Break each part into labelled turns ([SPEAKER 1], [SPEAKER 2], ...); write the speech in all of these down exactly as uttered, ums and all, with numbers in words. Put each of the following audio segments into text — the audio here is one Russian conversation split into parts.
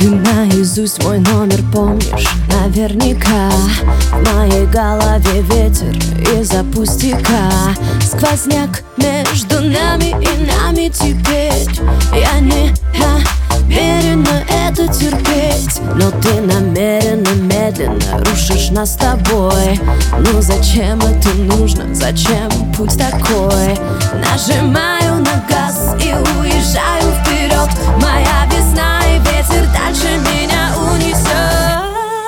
[SPEAKER 1] Ты наизусть мой номер помнишь наверняка. В моей голове ветер из-за пустяка. Сквозняк между нами и нами теперь. Я не намерена это терпеть, но ты намеренно, медленно рушишь нас с тобой. Ну зачем это нужно? Зачем путь такой? Нажимаю на газ и уезжаю вперед. Моя весна и ветер дальше меня унесет.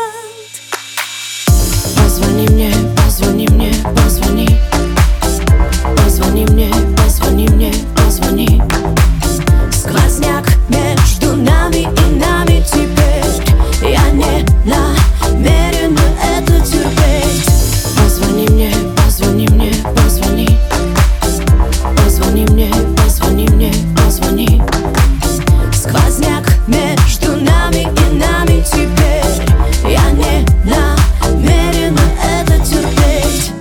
[SPEAKER 1] Позвони мне, позвони мне, позвони. Позвони мне, позвони мне, позвони. Сквозняк между нами и нами теперь. Я не намерена это терпеть. Позвони мне, позвони мне, позвони. Позвони мне, позвони мне, позвони. Сквозняк между нами и нами теперь. Я не намерена это терпеть.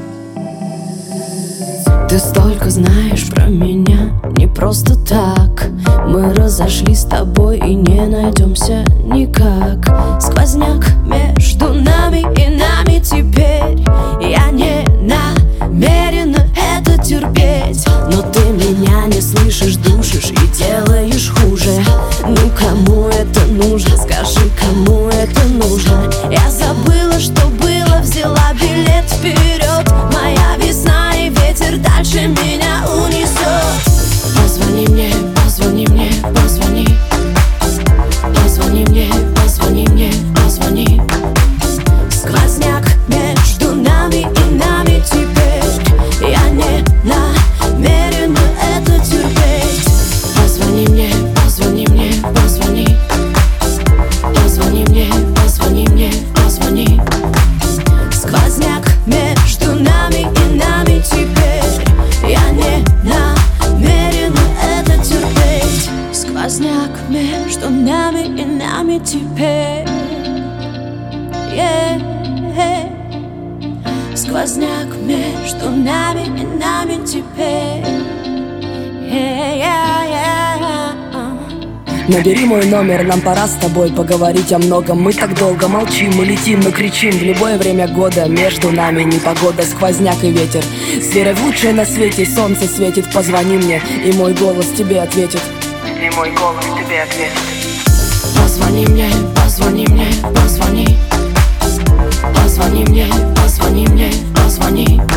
[SPEAKER 1] Ты столько знаешь про меня, не просто так. Мы разошлись с тобой и не найдемся никак. Сквозняк между нами и нами теперь. Я не намерена это терпеть, но ты меня не слышишь, душишь и делаешь хуже. Ну кому это нужно? Скажи, кому это нужно? Я забыла, что было, взяла билет вперед. Моя весна и ветер дальше меня унесет. Позвони мне, позвони мне, позвони. Позвони мне, позвони мне, позвони. Сквозняк между нами и нами теперь. Я не намерена это терпеть. Позвони мне, позвони мне, позвони. Позвони мне, позвони мне, позвони. Сквозняк между нами и нами теперь. Я не намерена это терпеть. Сквозняк между нами и нами теперь. Yeah. Сквозняк между нами и нами теперь. Yeah, yeah, yeah.
[SPEAKER 2] Набери мой номер, нам пора с тобой поговорить о многом. Мы так долго молчим, мы летим, мы кричим. В любое время года между нами непогода, сквозняк и ветер. С верой в лучшее на свете солнце светит. Позвони мне, и мой голос тебе ответит.
[SPEAKER 3] И мой голос тебе ответит.
[SPEAKER 2] Позвони мне, позвони мне, позвони. Позвони мне, позвони мне, позвони.